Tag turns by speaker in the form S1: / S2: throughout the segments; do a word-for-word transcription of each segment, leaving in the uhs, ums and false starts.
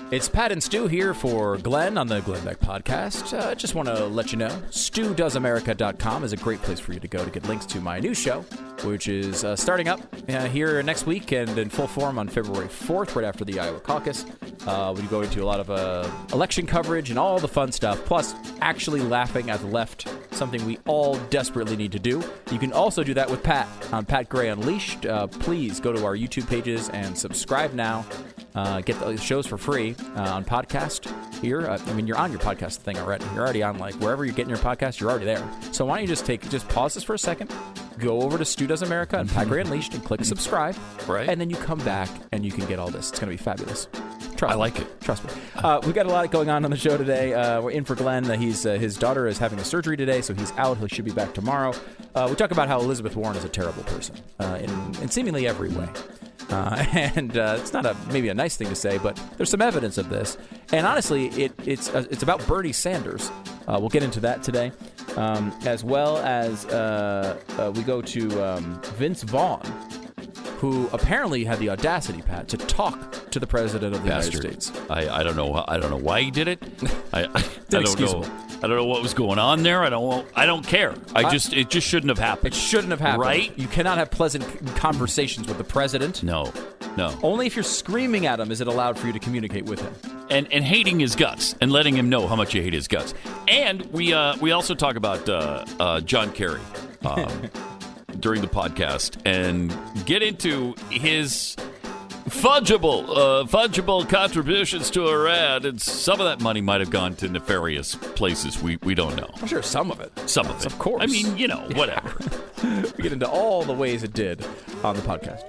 S1: It's Pat and Stu here for Glenn on the Glenn Beck podcast. I uh, just want to let you know, stu does america dot com is a great place for you to go to get links to my new show, which is uh, starting up uh, here next week and in full form on February fourth, right after the Iowa caucus. Uh, we go into a lot of uh, election coverage and all the fun stuff, plus actually laughing at the left, something we all desperately need to do. You can also do that with Pat on Pat Gray Unleashed. Uh, please go to our YouTube pages and subscribe now. Uh, get the shows for free uh, on podcast here. Uh, I mean, you're on your podcast thing already. You're already on, like, wherever you're getting your podcast, you're already there. So why don't you just take, just pause this for a second, go over to Stu Does America and Pat Gray Unleashed and click subscribe.
S2: Right.
S1: And then you come back and you can get all this. It's going to be fabulous. Trust
S2: I
S1: me.
S2: like it.
S1: Trust me. Uh, we've got a lot going on on the show today. Uh, we're in for Glenn. Uh, he's uh, his daughter is having a surgery today, so he's out. He should be back tomorrow. Uh, we talk about how Elizabeth Warren is a terrible person uh, in, in seemingly every way. Uh, and uh, it's not a maybe a nice thing to say, but there's some evidence of this. And honestly, it, it's uh, it's about Bernie Sanders. Uh, we'll get into that today, um, as well as uh, uh, we go to um, Vince Vaughn, who apparently had the audacity, Pat, to talk to the president of the
S2: Bastard.
S1: United States.
S2: I, I don't know. I don't know why he did it. I, I, I don't
S1: Inexcusable.
S2: know. I don't know what was going on there. I don't. I don't care. I just. It just shouldn't have happened.
S1: It shouldn't have happened.
S2: Right?
S1: You cannot have pleasant conversations with the president.
S2: No. No.
S1: Only if you're screaming at him is it allowed for you to communicate with him.
S2: And and hating his guts and letting him know how much you hate his guts. And we uh, we also talk about uh, uh, John Kerry um, during the podcast and get into his fungible uh, fungible contributions to Iran, and some of that money might have gone to nefarious places. We we don't know.
S1: I'm sure some of it.
S2: Some of it,
S1: of course.
S2: I mean, you know, whatever.
S1: We get into all the ways it did on the podcast.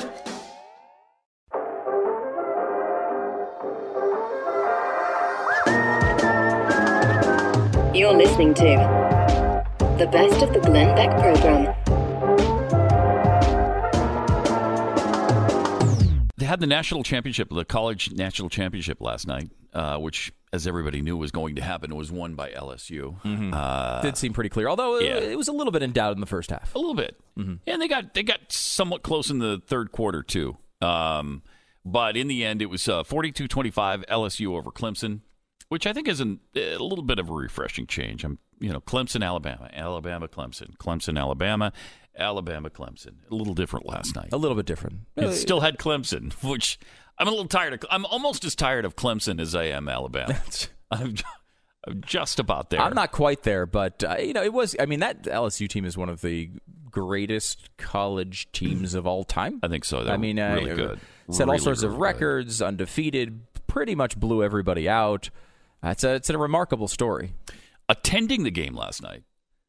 S3: You're listening to the best of the Glenn Beck program.
S2: They had the national championship, the college national championship last night, uh, which, as everybody knew, was going to happen. It was won by L S U.
S1: Mm-hmm.
S2: Uh,
S1: Did seem pretty clear, although
S2: yeah.
S1: it was a little bit in doubt in the first half.
S2: A little bit, mm-hmm. And they got they got somewhat close in the third quarter too. Um, but in the end, it was uh, forty-two twenty-five L S U over Clemson, which I think is an, a little bit of a refreshing change. I'm, you know, Clemson, Alabama, Alabama, Clemson, Clemson, Alabama, Alabama, Clemson. A little different last night.
S1: A little bit different.
S2: It still had Clemson, which I'm a little tired of. I'm almost as tired of Clemson as I am Alabama. I'm, I'm just about there.
S1: I'm not quite there, but uh, you know, it was. I mean, that L S U team is one of the greatest college teams of all time.
S2: I think so. They're
S1: I mean, uh,
S2: really good.
S1: Set
S2: really,
S1: all sorts
S2: really
S1: of records, good. Undefeated, pretty much blew everybody out. Uh, it's a it's a remarkable story.
S2: Attending the game last night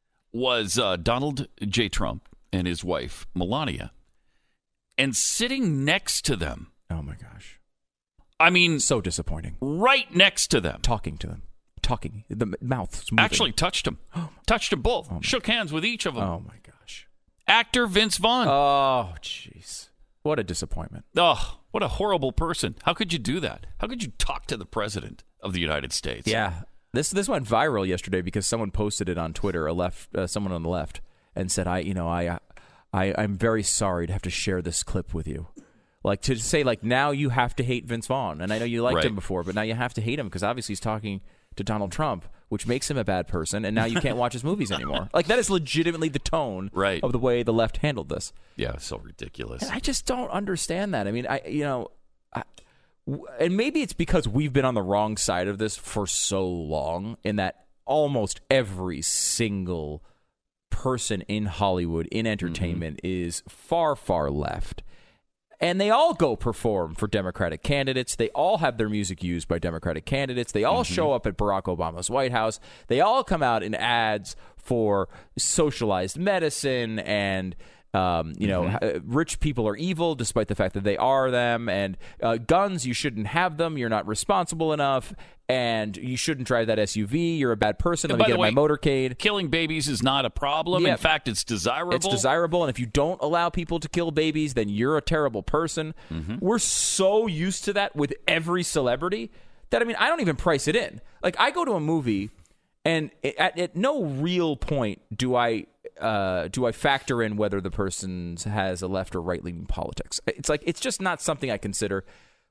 S2: was uh, Donald J. Trump and his wife Melania, and sitting next to them.
S1: Oh my gosh!
S2: I mean,
S1: so disappointing.
S2: Right next to them,
S1: talking to them, talking. The mouth moving.
S2: Actually touched them, touched them both, oh shook hands with each of them.
S1: Oh my gosh!
S2: Actor Vince Vaughn.
S1: Oh jeez, what a disappointment.
S2: Oh, what a horrible person! How could you do that? How could you talk to the president of the United States?
S1: Yeah, this this went viral yesterday because someone posted it on Twitter. A left, uh, someone on the left, and said, "I, you know, I, I, I'm very sorry to have to share this clip with you." Like to say, like now you have to hate Vince Vaughn, and I know you liked
S2: right.
S1: him before, but now you have to hate him because obviously he's talking to Donald Trump, which makes him a bad person, and now you can't watch his movies anymore. Like that is legitimately the tone
S2: right.
S1: of the way the left handled this.
S2: Yeah, so ridiculous.
S1: And I just don't understand that. I mean, I, you know. I, And maybe it's because we've been on the wrong side of this for so long, in that almost every single person in Hollywood, in entertainment, mm-hmm. is far, far left. And they all go perform for Democratic candidates. They all have their music used by Democratic candidates. They all mm-hmm. show up at Barack Obama's White House. They all come out in ads for socialized medicine and... Um, you know, mm-hmm. rich people are evil despite the fact that they are them, and uh, guns, you shouldn't have them. You're not responsible enough, and you shouldn't drive that S U V. You're a bad person. Let me get in my motorcade.
S2: Killing babies is not a problem.
S1: Yeah.
S2: In fact, it's desirable.
S1: It's desirable, and if you don't allow people to kill babies, then you're a terrible person. Mm-hmm. We're so used to that with every celebrity that, I mean, I don't even price it in. Like, I go to a movie, and at, at no real point do I... Uh, do I factor in whether the person has a left or right leaning politics? It's like it's just not something I consider.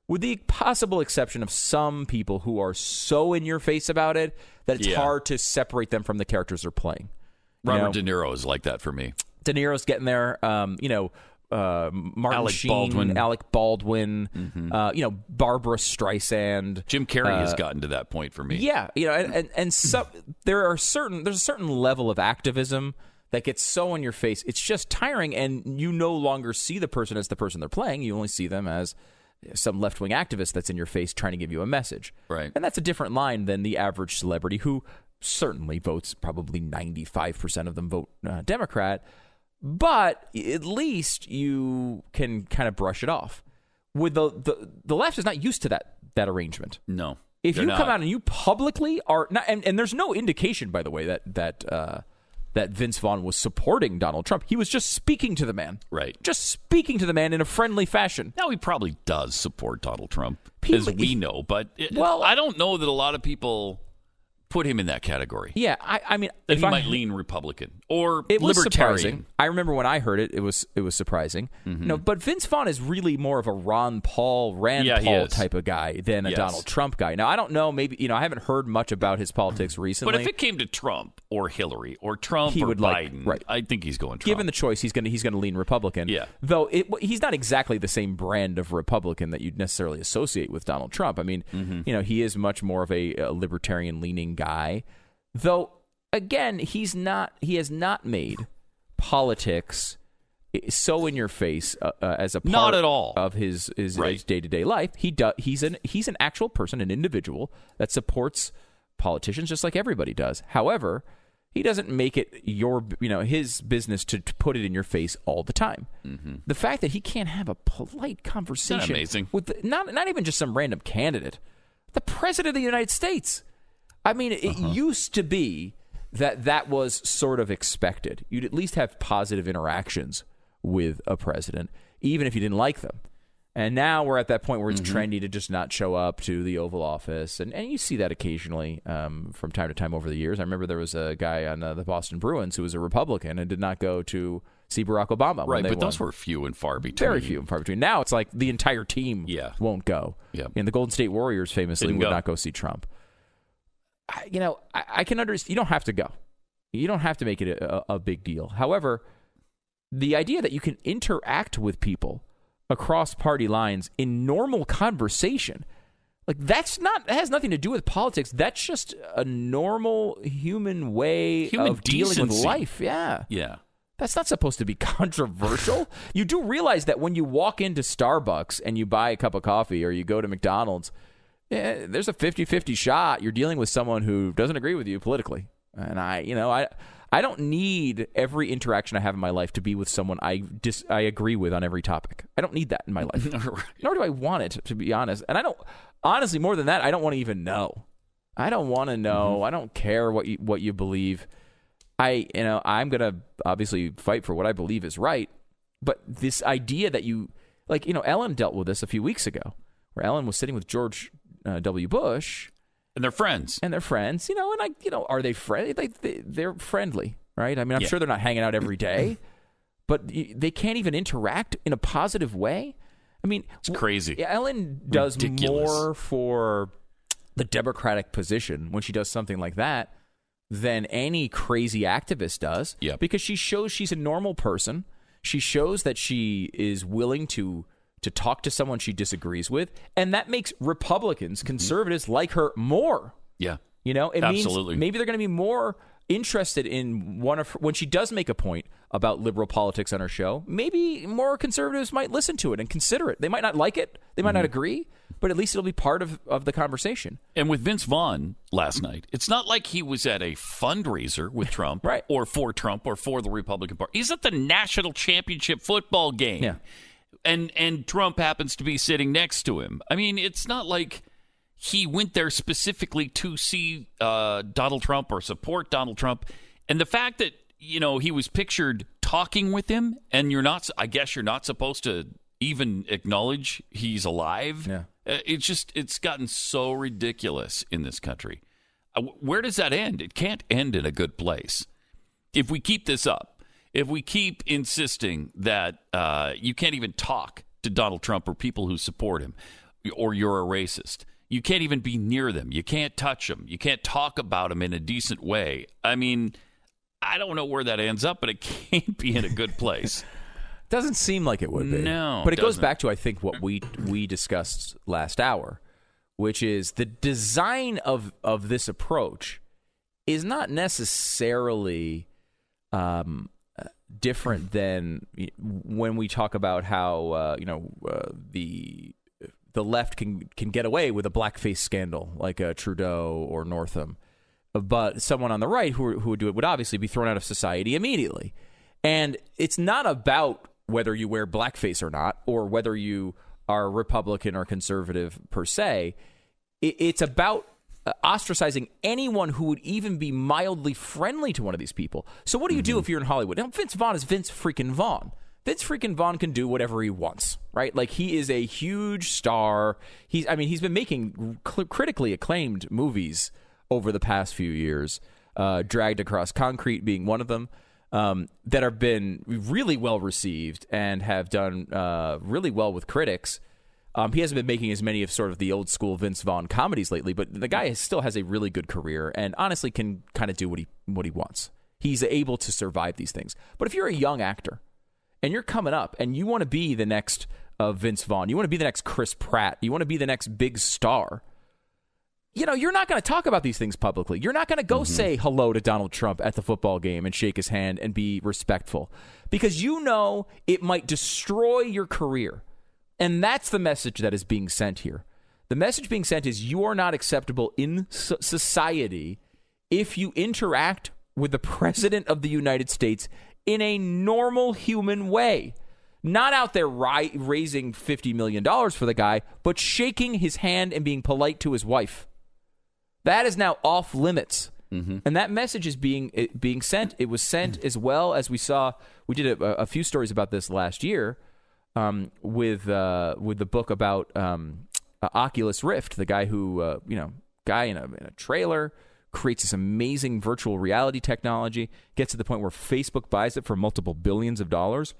S1: with the possible exception of some people who are so in your face about it that it's
S2: Yeah.
S1: hard to separate them from the characters they're playing. You
S2: Robert
S1: know,
S2: De Niro is like that for me.
S1: De Niro's getting there. Um, you know, uh, Martin
S2: Alec
S1: Sheen,
S2: Baldwin.
S1: Alec Baldwin.
S2: Mm-hmm.
S1: Uh, you know, Barbara Streisand.
S2: Jim Carrey
S1: uh,
S2: has gotten to that point for me.
S1: Yeah, you know, and and, and some, there are certain there's a certain level of activism that gets so in your face, it's just tiring, and you no longer see the person as the person they're playing. You only see them as some left-wing activist that's in your face trying to give you a message.
S2: Right.
S1: And that's a different line than the average celebrity who certainly votes, probably ninety-five percent of them vote uh, Democrat, but at least you can kind of brush it off. With the, the, the left is not used to that that arrangement.
S2: No.
S1: If
S2: they're
S1: you
S2: not.
S1: come out and you publicly are not, and, and there's no indication, by the way, that that uh, that Vince Vaughn was supporting Donald Trump. He was just speaking to the man,
S2: Right.
S1: Just speaking to the man in a friendly fashion.
S2: Now, he probably does support Donald Trump,
S1: People-
S2: as we know, but it,
S1: Well-
S2: I don't know that a lot of people put him in that category.
S1: Yeah, I, I mean,
S2: That
S1: if
S2: he
S1: I,
S2: might lean Republican or
S1: it was
S2: libertarian.
S1: surprising. I remember when I heard it, it was it was surprising.
S2: Mm-hmm.
S1: No, but Vince Vaughn is really more of a Ron Paul, Rand
S2: Yeah, he
S1: Paul
S2: is.
S1: type of guy than a
S2: Yes.
S1: Donald Trump guy. Now, I don't know. Maybe you know, I haven't heard much about his politics recently.
S2: But if it came to Trump or Hillary or Trump
S1: He
S2: or
S1: would like-
S2: Biden,
S1: right.
S2: I think he's going Trump.
S1: Given the choice, he's going to he's going to lean Republican.
S2: Yeah.
S1: Though it, he's not exactly the same brand of Republican that you'd necessarily associate with Donald Trump. I mean,
S2: Mm-hmm.
S1: you know, he is much more of a, a libertarian leaning guy. Though again, he's not. He has not made politics so in your face uh, uh, as a part
S2: Not at all.
S1: of his his
S2: Right.
S1: day to day life. He does. He's an he's an actual person, an individual that supports politicians just like everybody does. However, he doesn't make it your, you know, his business to, to put it in your face all the time. Mm-hmm. The fact that he can't have a polite conversation
S2: amazing?
S1: with the, not not even just some random candidate, the president of the United States. I mean, it
S2: Uh-huh.
S1: used to be that that was sort of expected. You'd at least have positive interactions with a president, even if you didn't like them. And now we're at that point where it's
S2: Mm-hmm.
S1: trendy to just not show up to the Oval Office. And, and you see that occasionally um, from time to time over the years. I remember there was a guy on uh, the Boston Bruins who was a Republican and did not go to see Barack Obama. when
S2: right,
S1: they
S2: but those
S1: won.
S2: were few and far between.
S1: Very few and far between. Now it's like the entire team
S2: Yeah.
S1: won't go.
S2: Yeah.
S1: And the Golden State Warriors famously
S2: Didn't
S1: would
S2: go.
S1: not go see Trump. I, you know, I, I can understand. You don't have to go. You don't have to make it a, a big deal. However, the idea that you can interact with people across party lines in normal conversation, like that's not, that has nothing to do with politics. That's just a normal human way
S2: Human
S1: of dealing with
S2: decency.
S1: life. Yeah.
S2: Yeah.
S1: That's not supposed to be controversial. You do realize that when you walk into Starbucks and you buy a cup of coffee or you go to McDonald's, eh, there's a fifty-fifty shot you're dealing with someone who doesn't agree with you politically. And I, you know, I I don't need every interaction I have in my life to be with someone I dis, I agree with on every topic. I don't need that in my life. Nor do I want it, to be honest. And I don't, honestly, more than that, I don't want to even know. I don't want to know. Mm-hmm. I don't care what you, what you believe. I, you know, I'm going to obviously fight for what I believe is right. But this idea that you, like, you know, Ellen dealt with this a few weeks ago, where Ellen was sitting with George uh, W. Bush.
S2: And they're friends.
S1: And they're friends, you know, and I, you know, are they friendly? They, they, they're friendly, right? I mean, I'm
S2: Yeah.
S1: sure they're not hanging out every day, but y- they can't even interact in a positive way. I mean,
S2: It's crazy.
S1: w- Ellen does
S2: Ridiculous.
S1: more for the Democratic position when she does something like that than any crazy activist does.
S2: Yeah.
S1: Because she shows she's a normal person. She shows that she is willing to to talk to someone she disagrees with, and that makes Republicans, conservatives like her more.
S2: Yeah.
S1: You know, it
S2: Absolutely.
S1: means maybe they're going to be more interested in one of her, when she does make a point about liberal politics on her show. Maybe more conservatives might listen to it and consider it. They might not like it, they might not agree, but at least it'll be part of, of the conversation.
S2: And with Vince Vaughn last night, it's not like he was at a fundraiser with Trump
S1: Right.
S2: or for Trump or for the Republican Party. He's at the national championship football game.
S1: Yeah.
S2: And and Trump happens to be sitting next to him. I mean, it's not like he went there specifically to see uh, Donald Trump or support Donald Trump. And the fact that, you know, he was pictured talking with him, and you're not, I guess you're not supposed to even acknowledge he's alive.
S1: Yeah.
S2: Uh, It's just, it's gotten so ridiculous in this country. Uh, Where does that end? It can't end in a good place. If we keep this up, if we keep insisting that uh, you can't even talk to Donald Trump or people who support him, or you're a racist. You can't even be near them. You can't touch them. You can't talk about them in a decent way. I mean, I don't know where that ends up, but it can't be in a good place.
S1: Doesn't seem like it would be.
S2: No,
S1: but it goes
S2: doesn't.
S1: back to, I think, what we we discussed last hour, which is the design of, of this approach is not necessarily um, different than when we talk about how uh, you know uh, the the left can can get away with a blackface scandal like uh, Trudeau or Northam, but someone on the right who who would do it would obviously be thrown out of society immediately. And it's not about whether you wear blackface or not, or whether you are Republican or conservative per se. It, it's about ostracizing anyone who would even be mildly friendly to one of these people. So what do you mm-hmm. do if you're in Hollywood? Now, Vince Vaughn is Vince freaking Vaughn. Vince freaking Vaughn can do whatever he wants, right? Like, he is a huge star. He's, I mean, he's been making cl- critically acclaimed movies over the past few years, uh, Dragged Across Concrete being one of them, um, that have been really well received and have done uh, really well with critics. Um, he hasn't been making as many of sort of the old school Vince Vaughn comedies lately, but the guy still has a really good career and honestly can kind of do what he what he wants. He's able to survive these things. But if you're a young actor and you're coming up and you want to be the next uh, Vince Vaughn, you want to be the next Chris Pratt, you want to be the next big star, you know, you're not going to talk about these things publicly. You're not going to go mm-hmm. say hello to Donald Trump at the football game and shake his hand and be respectful because you know it might destroy your career. And that's the message that is being sent here. The message being sent is you are not acceptable in so- society if you interact with the President of the United States in a normal human way. Not out there ri- raising fifty million dollars for the guy, but shaking his hand and being polite to his wife. That is now off limits. Mm-hmm. And that message is being it, being sent. It was sent as well as we saw. We did a, a few stories about this last year. Um, with uh, with the book about um, uh, Oculus Rift, the guy who uh, you know, guy in a, in a trailer creates this amazing virtual reality technology, gets to the point where Facebook buys it for multiple billions of dollars.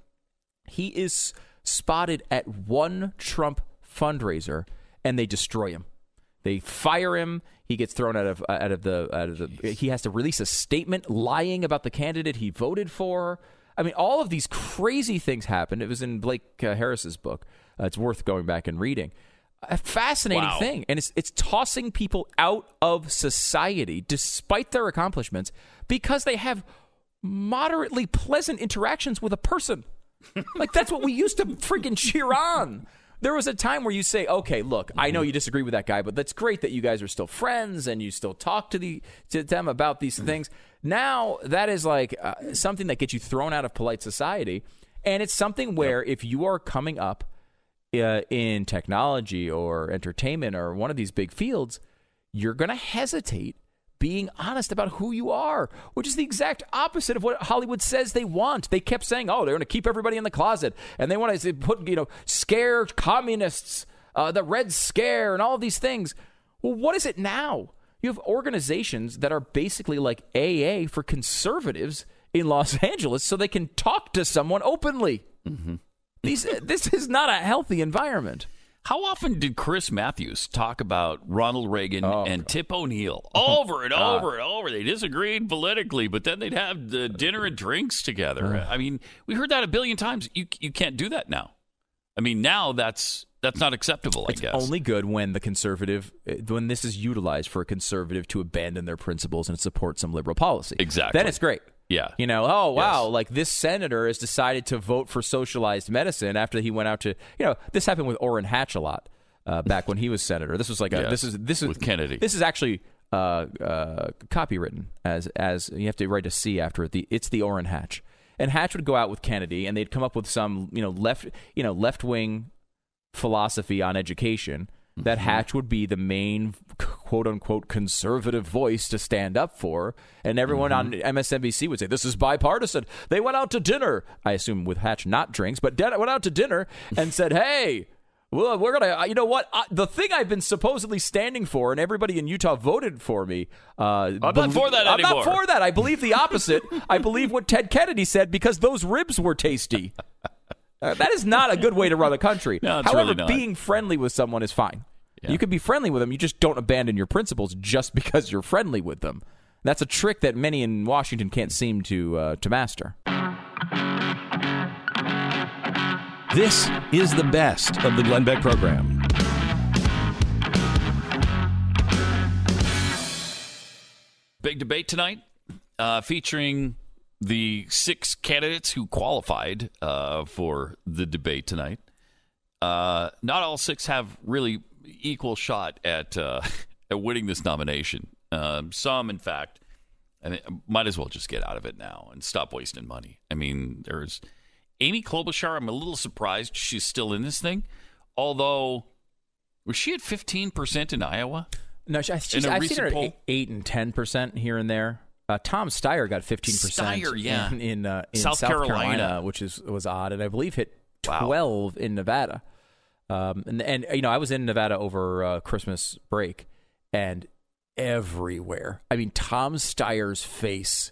S1: He is spotted at one Trump fundraiser, and they destroy him. They fire him. He gets thrown out of uh, out of the out of the. He has to release a statement lying about the candidate he voted for. I mean, all of these crazy things happened. It was in Blake uh, Harris's book. Uh, it's worth going back and reading. A fascinating wow. thing. And it's it's tossing people out of society despite their accomplishments because they have moderately pleasant interactions with a person. Like, that's what we used to freaking cheer on. There was a time where you say, okay, look, I know you disagree with that guy, but that's great that you guys are still friends and you still talk to the to them about these things. Now, that is like uh, something that gets you thrown out of polite society. And it's something where yep. if you are coming up uh, in technology or entertainment or one of these big fields, you're going to hesitate being honest about who you are, which is the exact opposite of what Hollywood says they want. They kept saying, oh, they're going to keep everybody in the closet, and they want to put, you know, scare communists, uh, the Red Scare, and all of these things. Well, what is it now? You have organizations that are basically like A A for conservatives in Los Angeles so they can talk to someone openly. Mm-hmm. These, this is not a healthy environment.
S2: How often did Chris Matthews talk about Ronald Reagan oh, and God. Tip O'Neill over and
S1: God.
S2: over and over? They disagreed politically, but then they'd have the dinner and drinks together. I mean, we heard that a billion times. You you can't do that now. I mean, now that's that's not acceptable, I
S1: it's
S2: guess.
S1: It's only good when the conservative, when this is utilized for a conservative to abandon their principles and support some liberal policy.
S2: Exactly.
S1: Then it's great.
S2: Yeah.
S1: You know, oh, wow,
S2: yes.
S1: like this senator has decided to vote for socialized medicine after he went out to, you know, this happened with Orrin Hatch a lot uh, back when he was senator. This was like a,
S2: yes.
S1: this is, this is,
S2: with Kennedy.
S1: This is actually uh, uh, copywritten as, as you have to write a C after it. The, it's the Orrin Hatch. And Hatch would go out with Kennedy and they'd come up with some, you know, left, you know, left wing philosophy on education. That Hatch would be the main quote-unquote conservative voice to stand up for, and everyone mm-hmm. on M S N B C would say, this is bipartisan. They went out to dinner, I assume with Hatch not drinks, but went out to dinner and said, hey, well, we're going to, you know what, I, the thing I've been supposedly standing for, and everybody in Utah voted for me. Uh,
S2: I'm be- not for that
S1: I'm
S2: anymore.
S1: I'm not for that. I believe the opposite. I believe what Ted Kennedy said because those ribs were tasty. Uh, that is not a good way to run a country.
S2: No, it's
S1: However,
S2: really not.
S1: being friendly with someone is fine.
S2: Yeah.
S1: You can be friendly with them. You just don't abandon your principles just because you're friendly with them. That's a trick that many in Washington can't seem to uh, to master.
S4: This is the best of the Glenn Beck program.
S2: Big debate tonight uh, featuring the six candidates who qualified uh, for the debate tonight. Uh, not all six have really equal shot at uh, at winning this nomination. Um, some, in fact, I mean, might as well just get out of it now and stop wasting money. I mean, there's Amy Klobuchar. I'm a little surprised she's still in this thing. Although, was she at fifteen percent in Iowa?
S1: No, she, she's,
S2: In a
S1: I've
S2: recent
S1: seen her at
S2: poll?
S1: eight, eight and ten percent here and there. Uh, Tom Steyer got fifteen percent
S2: Steyer, yeah.
S1: in, in, uh, in
S2: South
S1: South,
S2: Carolina.
S1: Carolina, which is was odd, and I believe hit
S2: Wow.
S1: twelve in Nevada. Um, and and you know, I was in Nevada over uh, Christmas break, and everywhere. I mean, Tom Steyer's face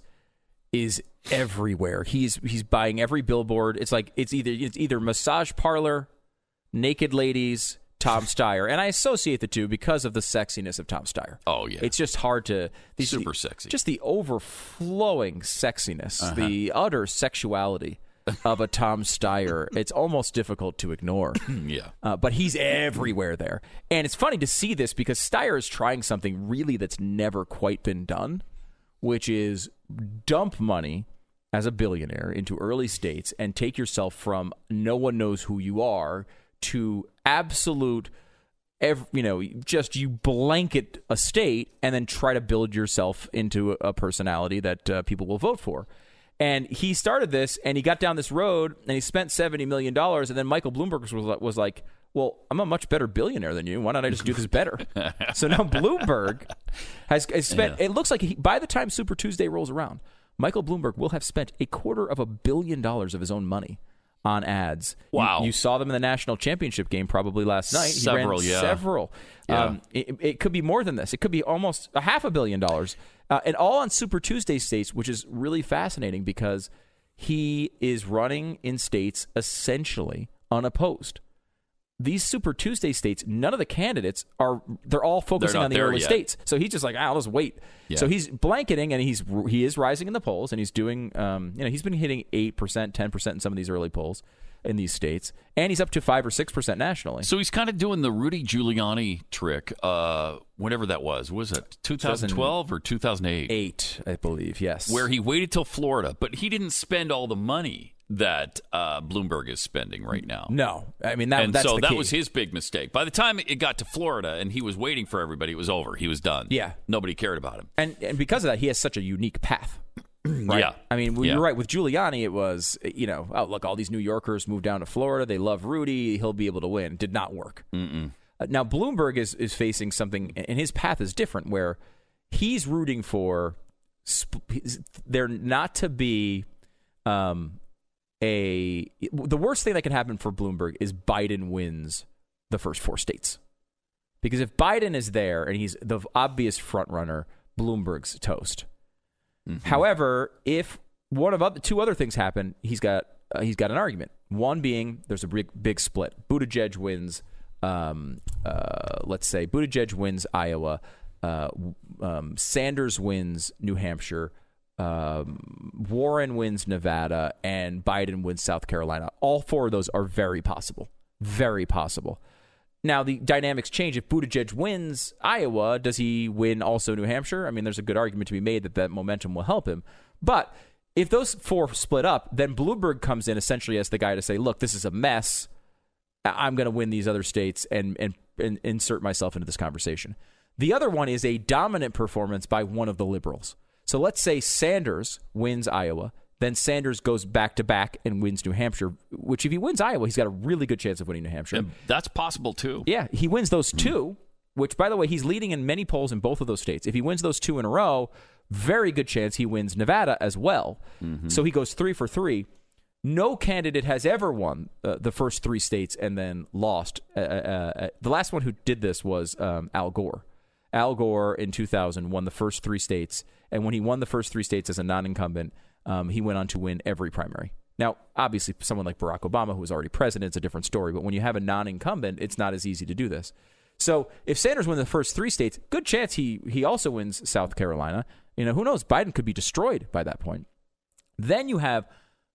S1: is everywhere. He's he's buying every billboard. It's like it's either it's either massage parlor, naked ladies, Tom Steyer, and I associate the two because of the sexiness of Tom Steyer.
S2: Oh, yeah.
S1: It's just hard to these,
S2: Super
S1: the,
S2: sexy.
S1: Just the overflowing sexiness,
S2: Uh-huh.
S1: the utter sexuality of a Tom Steyer. It's almost difficult to ignore.
S2: Yeah.
S1: Uh, but he's everywhere there. And it's funny to see this because Steyer is trying something really that's never quite been done, which is dump money as a billionaire into early states and take yourself from no one knows who you are to absolute, ev- you know, just you blanket a state and then try to build yourself into a, a personality that uh, people will vote for. And he started this, and he got down this road, and he spent seventy million dollars, and then Michael Bloomberg was, was like, well, I'm a much better billionaire than you. Why don't I just do this better? So now Bloomberg has, has spent,
S2: Yeah.
S1: it looks like he, by the time Super Tuesday rolls around, Michael Bloomberg will have spent a quarter of a billion dollars of his own money on ads. You-
S2: Wow.
S1: You, saw them in the national championship game probably last night. He
S2: Several,
S1: ran
S2: yeah.
S1: Several.
S2: Yeah.
S1: Um, it, it could be more than this. It could be almost a half a billion dollars. Uh, and all on Super Tuesday states, which is really fascinating because he is running in states essentially unopposed. These Super Tuesday states, none of the candidates are, they're all focusing
S2: not
S1: on the
S2: there
S1: early
S2: yet.
S1: states. So he's just like, ah, I'll just wait.
S2: Yeah.
S1: So he's blanketing and he's he is rising in the polls and he's doing, um, you know, he's been hitting eight percent, ten percent in some of these early polls in these states. And he's up to five or six percent nationally.
S2: So he's kind of doing the Rudy Giuliani trick, uh, whenever that was. Was it two thousand twelve or two thousand eight?
S1: Eight, I believe, yes.
S2: Where he waited till Florida, but he didn't spend all the money that uh, Bloomberg is spending right now.
S1: No. I mean, that,
S2: and
S1: that's
S2: so
S1: the
S2: that
S1: key.
S2: was his big mistake. By the time it got to Florida and he was waiting for everybody, it was over. He was done.
S1: Yeah.
S2: Nobody cared about him.
S1: And, and because of that, he has such a unique path. Right?
S2: Yeah.
S1: I mean,
S2: Yeah.
S1: you're right. With Giuliani, it was, you know, oh, look, all these New Yorkers moved down to Florida. They love Rudy. He'll be able to win. Did not work.
S2: Mm-mm.
S1: Uh, now, Bloomberg is, is facing something, and his path is different, where he's rooting for sp- there not to be um, a. The worst thing that can happen for Bloomberg is Biden wins the first four states. Because if Biden is there and he's the obvious front runner, Bloomberg's toast. Mm-hmm. However, if one of other, two other things happen, he's got uh, he's got an argument. One being there's a big big split. Buttigieg wins. Um, uh, let's say Buttigieg wins Iowa. Uh, um, Sanders wins New Hampshire. Um, Warren wins Nevada, and Biden wins South Carolina. All four of those are very possible. Very possible. Now, the dynamics change. If Buttigieg wins Iowa, does he win also New Hampshire? I mean, there's a good argument to be made that that momentum will help him. But if those four split up, then Bloomberg comes in essentially as the guy to say, look, this is a mess. I'm going to win these other states and, and, and insert myself into this conversation. The other one is a dominant performance by one of the liberals. So let's say Sanders wins Iowa. Then Sanders goes back-to-back and wins New Hampshire, which if he wins Iowa, he's got a really good chance of winning New Hampshire.
S2: And that's possible, too.
S1: Yeah, he wins those two, which, by the way, he's leading in many polls in both of those states. If he wins those two in a row, very good chance he wins Nevada as well. Mm-hmm. So he goes three for three. No candidate has ever won uh, the first three states and then lost. Uh, uh, the last one who did this was um, Al Gore. Al Gore in two thousand won the first three states, and when he won the first three states as a non-incumbent, Um, he went on to win every primary. Now, obviously, someone like Barack Obama, who was already president, it's a different story. But when you have a non-incumbent, it's not as easy to do this. So if Sanders wins the first three states, good chance he he also wins South Carolina. You know, who knows? Biden could be destroyed by that point. Then you have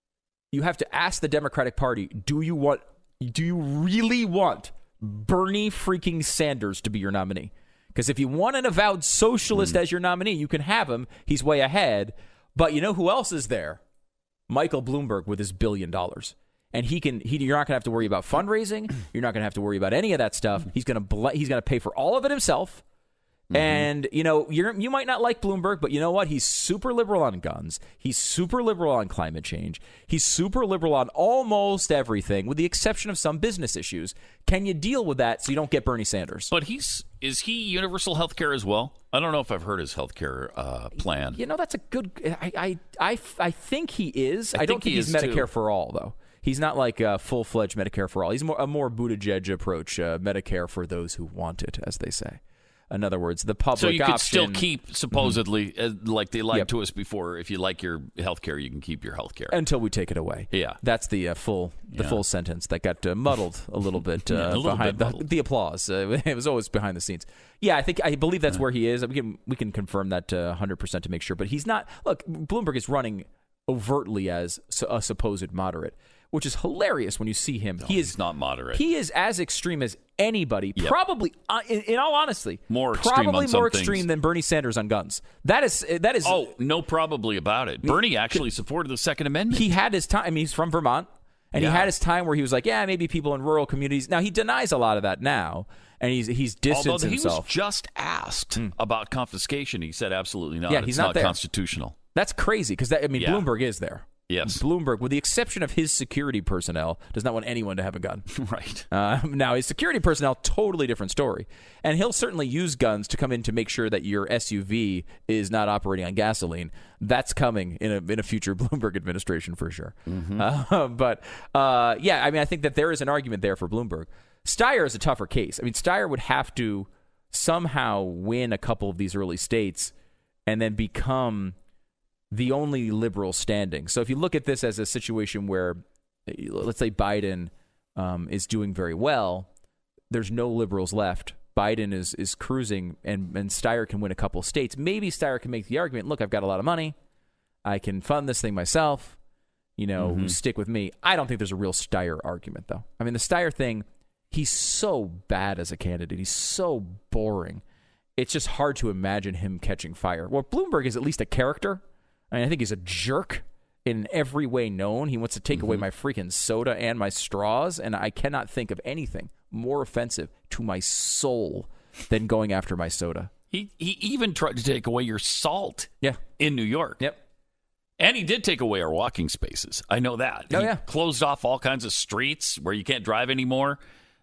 S1: you have to ask the Democratic Party, do you want do you really want Bernie freaking Sanders to be your nominee? Because if you want an avowed socialist mm. as your nominee, you can have him. He's way ahead. But you know who else is there? Michael Bloomberg with his billion dollars. And he can. He, you're not going to have to worry about fundraising. You're not going to have to worry about any of that stuff. He's going to. He's going to pay for all of it himself. Mm-hmm. And you know, you're, you might not like Bloomberg, but you know what? He's super liberal on guns. He's super liberal on climate change. He's super liberal on almost everything, with the exception of some business issues. Can you deal with that so you don't get Bernie Sanders?
S2: But he's is he universal health care as well? I don't know if I've heard his health care uh, plan.
S1: You know, that's a good. I I I, I think he is. I, I don't think, think
S2: he
S1: he's Medicare
S2: too.
S1: for all though. He's not like a full-fledged Medicare for all. He's more, a more Buttigieg approach, uh, Medicare for those who want it, as they say. In other words, the public
S2: So you
S1: option,
S2: could still keep, supposedly, mm-hmm. uh, like they lied
S1: yep.
S2: to us before, if you like your health care, you can keep your health care.
S1: Until we take it away.
S2: Yeah.
S1: That's the uh, full the
S2: yeah.
S1: full sentence that got uh, muddled a little bit uh,
S2: yeah, a little
S1: behind
S2: bit
S1: the,
S2: muddled.
S1: the applause. Uh, it was always behind the scenes. Yeah, I think I believe that's yeah. where he is. We can, we can confirm that uh, one hundred percent to make sure. But he's not. Look, Bloomberg is running overtly as a supposed moderate, which is hilarious when you see him.
S2: No,
S1: he is
S2: he's not moderate.
S1: He is as extreme as anybody.
S2: Yep.
S1: Probably, uh, in, in all honesty,
S2: more extreme
S1: probably
S2: on some
S1: more
S2: things.
S1: extreme than Bernie Sanders on guns. That is that is.
S2: Oh, no, probably about it. Bernie actually supported the Second Amendment.
S1: He had his time. I mean, he's from Vermont, and
S2: yeah.
S1: he had his time where he was like, "Yeah, maybe people in rural communities." Now he denies a lot of that now, and he's he's distanced
S2: Although he
S1: himself.
S2: was just asked mm. about confiscation, he said, "Absolutely not.
S1: Yeah,
S2: it's
S1: he's not,
S2: not
S1: there.
S2: constitutional."
S1: That's crazy because I mean,
S2: yeah.
S1: Bloomberg is there.
S2: Yes.
S1: Bloomberg, with the exception of his security personnel, does not want anyone to have a gun.
S2: Right.
S1: Uh, now, his security personnel, totally different story. And he'll certainly use guns to come in to make sure that your S U V is not operating on gasoline. That's coming in a in a future Bloomberg administration for sure. Mm-hmm. Uh, but, uh, yeah, I mean, I think that there is an argument there for Bloomberg. Steyer is a tougher case. I mean, Steyer would have to somehow win a couple of these early states and then become the only liberal standing. So if you look at this as a situation where, let's say Biden um, is doing very well, there's no liberals left. Biden is is cruising, and, and Steyer can win a couple of states. Maybe Steyer can make the argument, look, I've got a lot of money. I can fund this thing myself. You know, mm-hmm. stick with me. I don't think there's a real Steyer argument, though. I mean, the Steyer thing, he's so bad as a candidate. He's so boring. It's just hard to imagine him catching fire. Well, Bloomberg is at least a character. I mean, I think he's a jerk in every way known. He wants to take mm-hmm. away my freaking soda and my straws, and I cannot think of anything more offensive to my soul than going after my soda.
S2: He he even tried to take away your salt
S1: yeah.
S2: in New York.
S1: Yep.
S2: And he did take away our walking spaces. I know that.
S1: Oh,
S2: he
S1: yeah.
S2: closed off all kinds of streets where you can't drive anymore.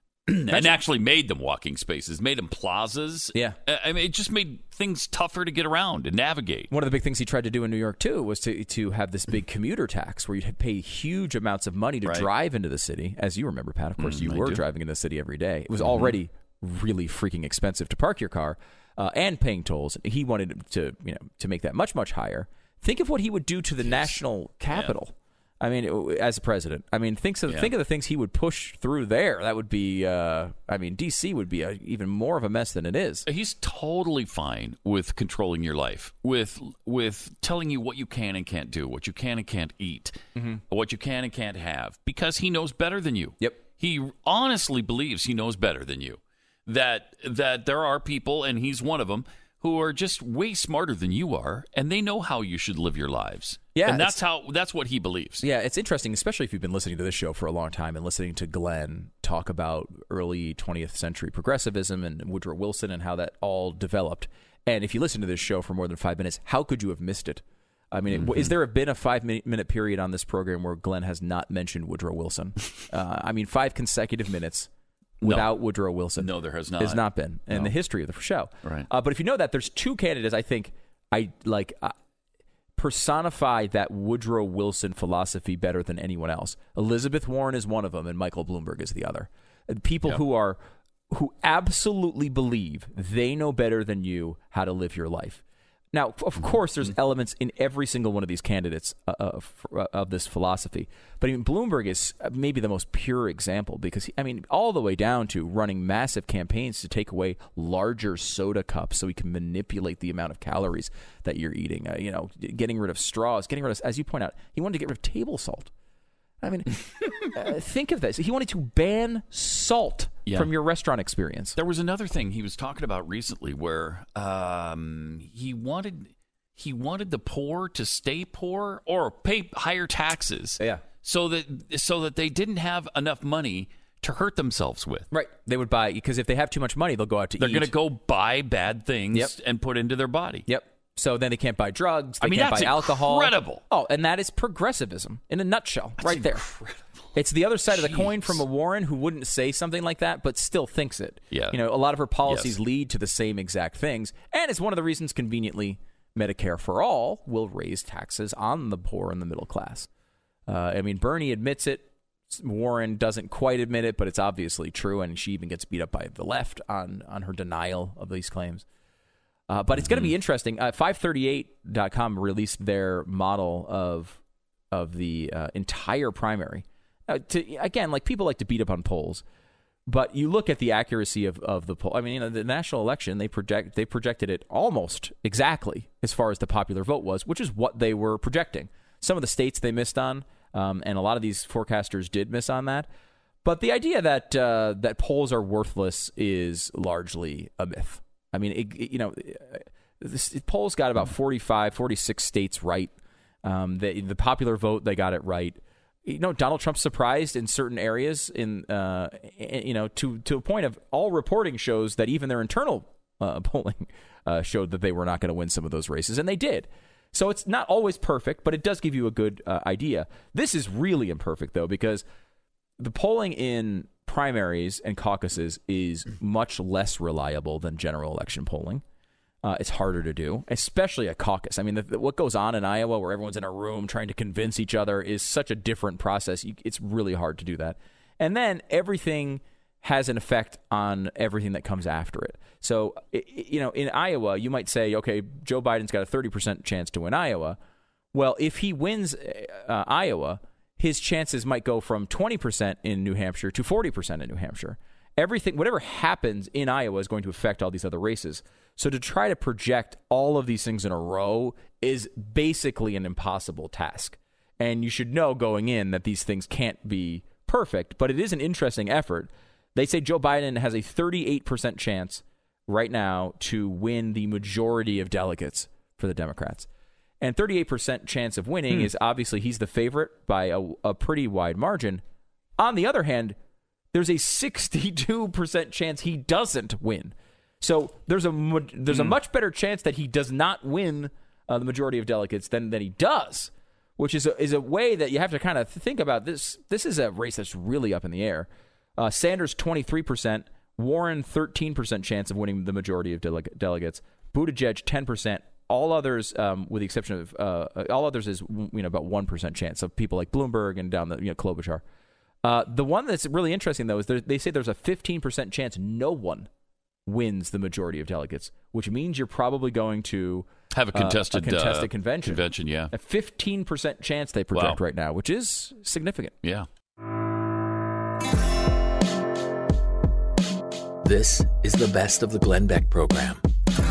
S2: And actually made them walking spaces, made them plazas.
S1: Yeah.
S2: I mean, it just made things tougher to get around and navigate.
S1: One of the big things he tried to do in New York, too, was to to have this big commuter tax where you'd pay huge amounts of money to
S2: right.
S1: drive into the city. As you remember, Pat, of course, mm, you
S2: I
S1: were
S2: do.
S1: driving into the city every day. It was
S2: mm-hmm.
S1: already really freaking expensive to park your car uh, and paying tolls. He wanted to, you know, to make that much, much higher. Think of what he would do to the yes. national capital. Yeah. I mean, as a president, I mean, think of,
S2: yeah.
S1: think of the things he would push through there. That would be, uh, I mean, D C would be a, even more of a mess than it is.
S2: He's totally fine with controlling your life, with with telling you what you can and can't do, what you can and can't eat, mm-hmm. what you can and can't have, because he knows better than you.
S1: Yep.
S2: He honestly believes he knows better than you, that that there are people, and he's one of them, who are just way smarter than you are, and they know how you should live your lives.
S1: Yeah,
S2: and that's how that's what he believes.
S1: Yeah, it's interesting, especially if you've been listening to this show for a long time and listening to Glenn talk about early twentieth century progressivism and Woodrow Wilson and how that all developed. And if you listen to this show for more than five minutes, how could you have missed it? I mean, mm-hmm. is there been a five-minute period on this program where Glenn has not mentioned Woodrow Wilson? uh, I mean, five consecutive minutes without no. Woodrow Wilson.
S2: No, there has not.
S1: Has not been in
S2: no.
S1: the history of the show.
S2: Right.
S1: Uh, but if you know that, there's two candidates I think I like uh, personify that Woodrow Wilson philosophy better than anyone else. Elizabeth Warren is one of them, and Michael Bloomberg is the other. People
S2: yep.
S1: who are who absolutely believe they know better than you how to live your life. Now, of course, there's elements in every single one of these candidates uh, of, uh, of this philosophy. But I mean, Bloomberg is maybe the most pure example because, he, I mean, all the way down to running massive campaigns to take away larger soda cups so he can manipulate the amount of calories that you're eating. Uh, you know, getting rid of straws, getting rid of, as you point out, he wanted to get rid of table salt. I mean, uh, think of this. He wanted to ban salt yeah. from your restaurant experience.
S2: There was another thing he was talking about recently where um, he wanted he wanted the poor to stay poor or pay higher taxes.
S1: Yeah.
S2: So that so that they didn't have enough money to hurt themselves with.
S1: Right. They would buy, because if they have too much money, they'll go out to
S2: They're
S1: eat.
S2: They're going to go buy bad things
S1: yep.
S2: and put into their body.
S1: Yep. So then they can't buy drugs. They
S2: I mean,
S1: can't
S2: that's
S1: buy alcohol.
S2: Incredible.
S1: Oh, and that is progressivism in a nutshell,
S2: that's
S1: right there.
S2: Incredible.
S1: It's the other side
S2: Jeez.
S1: of the coin from a Warren who wouldn't say something like that, but still thinks it.
S2: Yeah.
S1: You know, a lot of her policies
S2: yes.
S1: lead to the same exact things, and it's one of the reasons, conveniently, Medicare for All will raise taxes on the poor and the middle class. Uh, I mean, Bernie admits it. Warren doesn't quite admit it, but it's obviously true, and she even gets beat up by the left on on her denial of these claims. Uh, but it's going to be interesting. Uh, five thirty-eight dot com released their model of of the uh, entire primary. Uh, to, again, like people like to beat up on polls, but you look at the accuracy of, of the poll. I mean, you know, the national election, they project they projected it almost exactly as far as the popular vote was, which is what they were projecting. Some of the states they missed on, um, and a lot of these forecasters did miss on that. But the idea that uh, that polls are worthless is largely a myth. I mean, it, it, you know, this it, polls got about forty-five, forty-six states right. Um, the, the popular vote, they got it right. You know, Donald Trump's surprised in certain areas, in uh, you know, to to a point of all reporting shows that even their internal uh, polling uh, showed that they were not going to win some of those races, and they did. So it's not always perfect, but it does give you a good uh, idea. This is really imperfect, though, because the polling in primaries and caucuses is much less reliable than general election polling. Uh, it's harder to do, especially a caucus. I mean, the, the, what goes on in Iowa where everyone's in a room trying to convince each other is such a different process. You, it's really hard to do that. And then everything has an effect on everything that comes after it. So, it, you know, in Iowa, you might say, okay, Joe Biden's got a thirty percent chance to win Iowa. Well, if he wins uh, Iowa, his chances might go from twenty percent in New Hampshire to forty percent in New Hampshire. Everything, whatever happens in Iowa is going to affect all these other races. So to try to project all of these things in a row is basically an impossible task. And you should know going in that these things can't be perfect, but it is an interesting effort. They say Joe Biden has a thirty-eight percent chance right now to win the majority of delegates for the Democrats. And thirty-eight percent chance of winning hmm. is obviously he's the favorite by a, a pretty wide margin. On the other hand, there's a sixty-two percent chance he doesn't win. So there's a there's a much better chance that he does not win uh, the majority of delegates than that he does, which is a, is a way that you have to kind of think about this. This is a race that's really up in the air. Uh, Sanders twenty-three percent, Warren thirteen percent chance of winning the majority of delega- delegates, Buttigieg ten percent. All others, um, with the exception of uh, all others, is you know about one percent chance of people like Bloomberg and down the you know Klobuchar. Uh, the one that's really interesting though is they say there's a fifteen percent chance no one wins the majority of delegates, which means you're probably going to
S2: have a contested,
S1: uh, a contested
S2: uh,
S1: convention.
S2: Convention, yeah,
S1: a fifteen percent chance they project
S2: wow.
S1: right now, which is significant.
S2: Yeah.
S5: This is the best of the Glenn Beck program.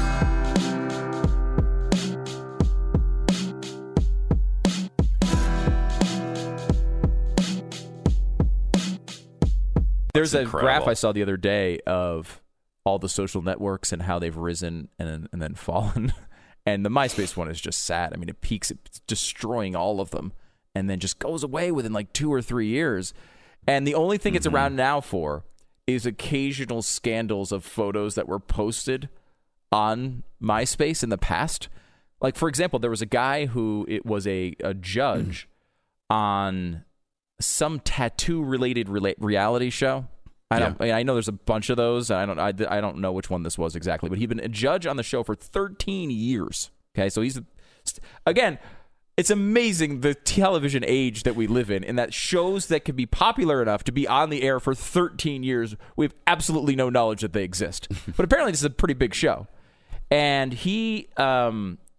S1: There's a
S2: incredible.
S1: graph I saw the other day of all the social networks and how they've risen and and then fallen. And the MySpace one is just sad. I mean, it peaks, it's destroying all of them, and then just goes away within like two or three years. And the only thing mm-hmm. it's around now for is occasional scandals of photos that were posted on MySpace in the past. Like, for example, there was a guy who it was a, a judge mm. on some tattoo-related rela- reality show. I don't. Yeah. I, mean, I know there's a bunch of those. I don't. I, I don't know which one this was exactly, but he'd been a judge on the show for thirteen years. Okay, so he's again. It's amazing the television age that we live in, and that shows that can be popular enough to be on the air for thirteen years. We have absolutely no knowledge that they exist, but apparently this is a pretty big show. And he um,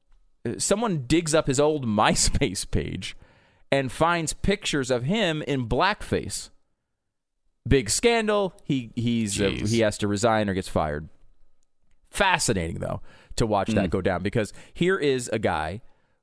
S1: someone digs up his old MySpace page and finds pictures of him in blackface. Big scandal. He he's uh, he has to resign or gets fired. Fascinating, though, to watch mm. that go down, because here is a guy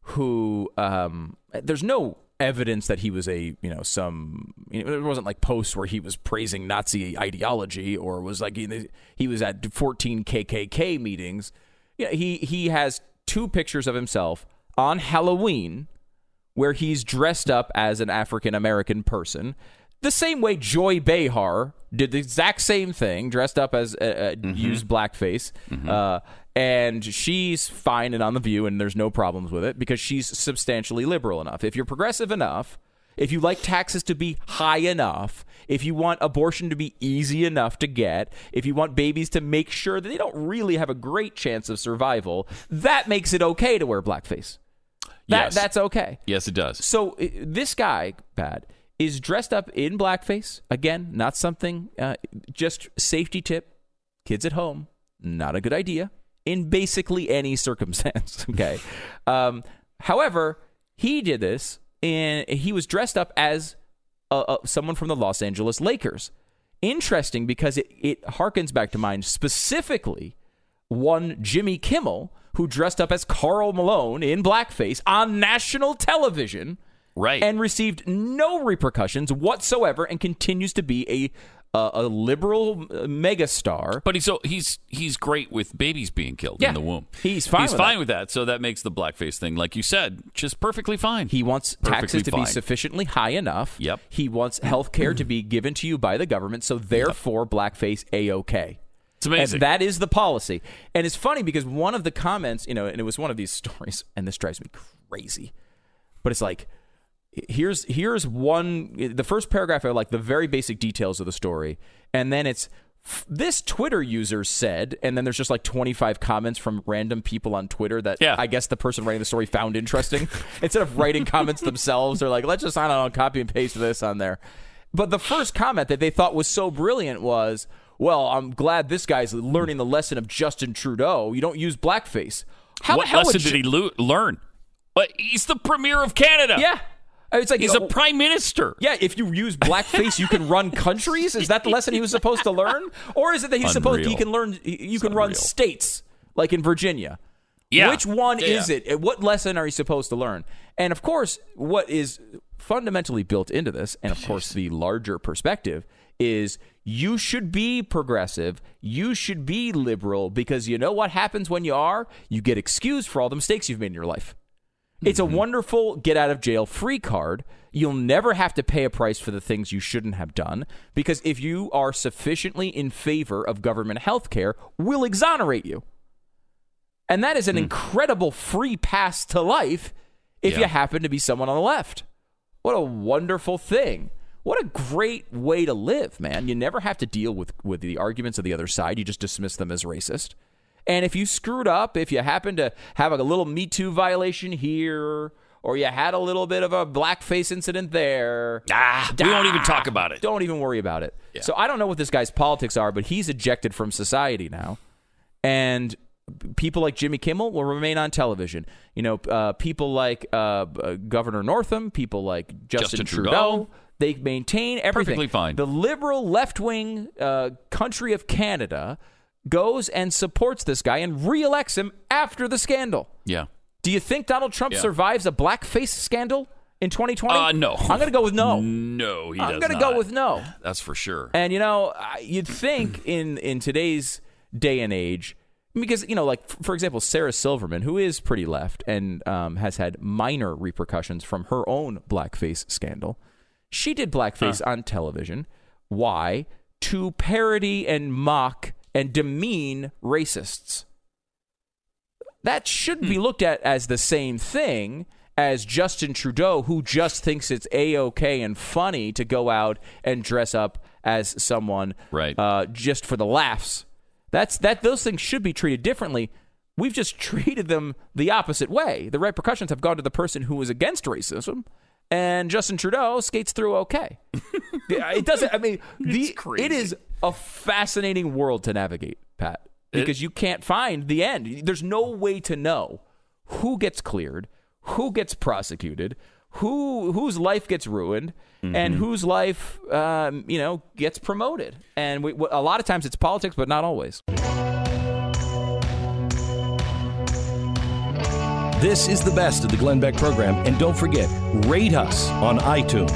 S1: who um, there's no evidence that he was a, you know, some, you know, there wasn't like posts where he was praising Nazi ideology or was like, he was at fourteen K K K meetings. Yeah, he, he has two pictures of himself on Halloween where he's dressed up as an African-American person. The same way Joy Behar did the exact same thing, dressed up as, uh, mm-hmm. used blackface. Mm-hmm. Uh, and she's fine and on The View, and there's no problems with it because she's substantially liberal enough. If you're progressive enough, if you like taxes to be high enough, if you want abortion to be easy enough to get, if you want babies to make sure that they don't really have a great chance of survival, that makes it okay to wear blackface. That,
S2: yes.
S1: That's okay.
S2: Yes, it does.
S1: So uh, this guy, Pat, is dressed up in blackface. Again, not something, uh, just safety tip. Kids at home, not a good idea in basically any circumstance. Okay. um, however, he did this, and he was dressed up as uh, uh, someone from the Los Angeles Lakers. Interesting, because it, it harkens back to mind specifically one Jimmy Kimmel, who dressed up as Karl Malone in blackface on national television.
S2: Right.
S1: And received no repercussions whatsoever, and continues to be a uh, a liberal megastar.
S2: But he's so he's he's great with babies being killed
S1: yeah,
S2: in the womb.
S1: He's fine.
S2: He's
S1: with
S2: fine
S1: that.
S2: with that. So that makes the blackface thing, like you said, just perfectly fine.
S1: He wants
S2: perfectly
S1: taxes to
S2: fine.
S1: be sufficiently high enough.
S2: Yep.
S1: He wants health care to be given to you by the government. So therefore, yep. blackface A-okay.
S2: It's amazing.
S1: And that is the policy. And it's funny because one of the comments, you know, and it was one of these stories, and this drives me crazy, but it's like, Here's here's one, the first paragraph are like the very basic details of the story. And then it's, this Twitter user said, and then there's just like twenty-five comments from random people on Twitter that
S2: yeah.
S1: I guess the person writing the story found interesting. Instead of writing comments themselves, they're like, let's just, I don't know, copy and paste this on there. But the first comment that they thought was so brilliant was, well, I'm glad this guy's learning the lesson of Justin Trudeau. You don't use blackface. How
S2: what
S1: the hell
S2: lesson
S1: would
S2: did he lo- learn? But he's the premier of Canada.
S1: Yeah. It's like,
S2: he's
S1: you know,
S2: a prime minister.
S1: Yeah, if you use blackface, you can run countries. Is that the lesson he was supposed to learn, or is it that he's
S2: Unreal.
S1: supposed he can learn? You
S2: it's
S1: can
S2: unreal.
S1: run states like in Virginia.
S2: Yeah.
S1: Which one
S2: yeah.
S1: is it? What lesson are you supposed to learn? And of course, what is fundamentally built into this, and of course the larger perspective, is you should be progressive. You should be liberal, because you know what happens when you are? You get excused for all the mistakes you've made in your life. It's a wonderful get-out-of-jail-free card. You'll never have to pay a price for the things you shouldn't have done, because if you are sufficiently in favor of government health care, we'll exonerate you. And that is an mm. incredible free pass to life if yeah. you happen to be someone on the left. What a wonderful thing. What a great way to live, man. You never have to deal with, with the arguments of the other side. You just dismiss them as racist. And if you screwed up, if you happen to have a little Me Too violation here, or you had a little bit of a blackface incident there,
S2: ah, we won't even talk about it.
S1: Don't even worry about it.
S2: Yeah.
S1: So I don't know what this guy's politics are, but he's ejected from society now. And people like Jimmy Kimmel will remain on television. You know, uh, people like uh, Governor Northam, people like Justin,
S2: Justin
S1: Trudeau,
S2: Trudeau.
S1: They maintain everything.
S2: Perfectly fine.
S1: The liberal left-wing uh, country of Canada goes and supports this guy and reelects him after the scandal.
S2: Yeah.
S1: Do you think Donald Trump
S2: yeah.
S1: survives a blackface scandal in twenty twenty?
S2: Uh, no.
S1: I'm going to go with no.
S2: No, he
S1: I'm
S2: does
S1: going to
S2: not.
S1: go with no.
S2: That's for sure.
S1: And, you know, you'd think in, in today's day and age, because, you know, like, for example, Sarah Silverman, who is pretty left and um, has had minor repercussions from her own blackface scandal, she did blackface huh. on television. Why? To parody and mock and demean racists. That shouldn't be looked at as the same thing as Justin Trudeau, who just thinks it's A-okay and funny to go out and dress up as someone
S2: right.
S1: uh, just for the laughs. That's that. Those things should be treated differently. We've just treated them the opposite way. The repercussions have gone to the person who was against racism, and Justin Trudeau skates through okay. It doesn't. I mean, the, it is a fascinating world to navigate, Pat, because it, you can't find the end. There's no way to know who gets cleared, who gets prosecuted, who whose life gets ruined, mm-hmm. and whose life, um, you know, gets promoted. And we, a lot of times it's politics, but not always.
S4: This is the best of the Glenn Beck program, and don't forget, rate us on iTunes.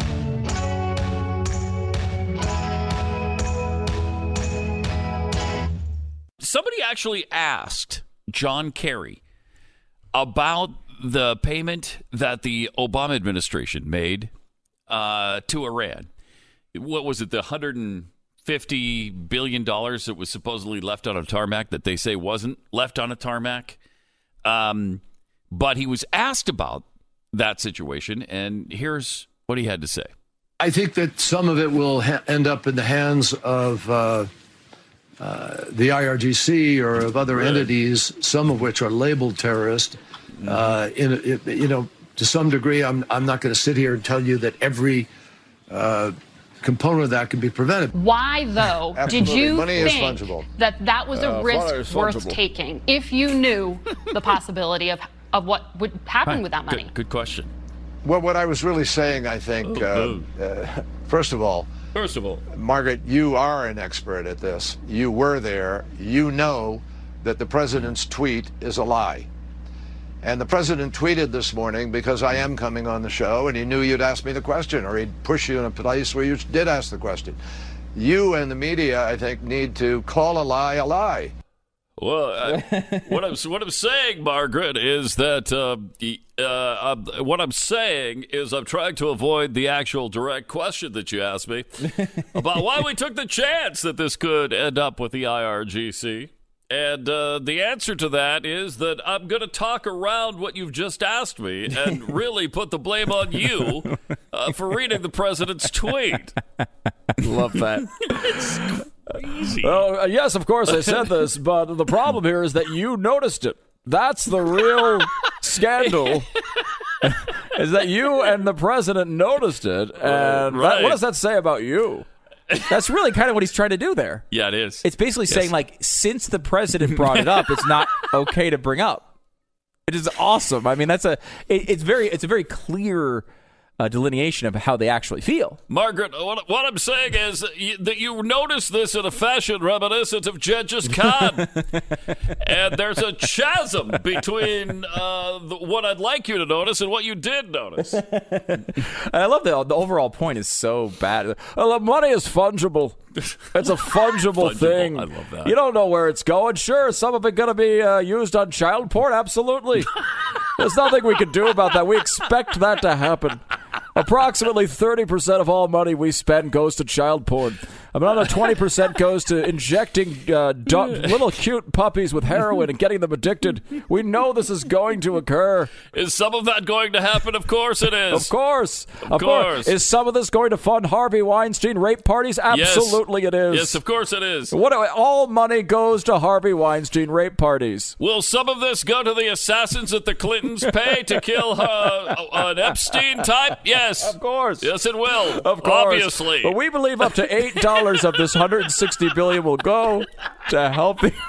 S2: Somebody actually asked John Kerry about the payment that the Obama administration made uh, to Iran. What was it, the one hundred fifty billion dollars that was supposedly left on a tarmac that they say wasn't left on a tarmac? Um, but he was asked about that situation, and here's what he had to say.
S6: I think that some of it will ha- end up in the hands of uh, uh, the I R G C or of other right. entities, some of which are labeled terrorist. Mm-hmm. Uh, in, in, you know, to some degree, I'm I'm not going to sit here and tell you that every uh, component of that can be prevented.
S7: Why, though, did you
S6: Money
S7: think that that was a
S6: uh,
S7: risk worth taking if you knew the possibility of, of what would happen
S2: right.
S7: with that money?
S2: Good, good question.
S6: Well, what I was really saying, I think,
S2: oh,
S6: uh, uh, first of all,
S2: First of all,
S6: Margaret, you are an expert at this. You were there. You know that the president's tweet is a lie. And the president tweeted this morning because I am coming on the show, and he knew you'd ask me the question, or he'd push you in a place where you did ask the question. You and the media, I think, need to call a lie a lie.
S2: Well, I, what I'm what I'm saying, Margaret, is that uh, uh, uh, what I'm saying is I'm trying to avoid the actual direct question that you asked me about why we took the chance that this could end up with the I R G C. And uh, the answer to that is that I'm going to talk around what you've just asked me and really put the blame on you uh, for reading the president's tweet.
S1: Love that.
S2: It's crazy.
S1: Oh, uh, yes, of course I said this, but the problem here is that you noticed it. That's the real scandal. Is that you and the president noticed it. And
S2: right.
S1: that, what does that say about you? That's really kind of what he's trying to do there.
S2: Yeah, it is.
S1: It's basically
S2: yes.
S1: saying, like, since the president brought it up, it's not okay to bring up. It is awesome. I mean, that's a it, it's very it's a very clear uh, delineation of how they actually feel.
S2: Margaret, what, what I'm saying is that you, that you notice this in a fashion reminiscent of Genghis Khan. And there's a chasm between uh, the, what I'd like you to notice and what you did notice.
S1: I love that the overall point is so bad. Well, the money is fungible. It's a fungible,
S2: fungible
S1: thing.
S2: I love that.
S1: You don't know where it's going. Sure, some of it going to be uh, used on child porn. Absolutely. There's nothing we can do about that. We expect that to happen. Approximately thirty percent of all money we spend goes to child porn. Another twenty percent goes to injecting uh, do- little cute puppies with heroin and getting them addicted. We know this is going to occur.
S2: Is some of that going to happen? Of course it is.
S1: Of course.
S2: Of,
S1: of
S2: course.
S1: course. Is some of this going to fund Harvey Weinstein rape parties? Absolutely
S2: yes.
S1: it is.
S2: Yes, of course it is.
S1: What all money goes to Harvey Weinstein rape parties.
S2: Will some of this go to the assassins that the Clintons pay to kill uh, an Epstein type? Yes.
S1: Of course.
S2: Yes, it will.
S1: Of course.
S2: Obviously.
S1: But we believe up to eight dollars of this one hundred sixty billion dollars will go to help the,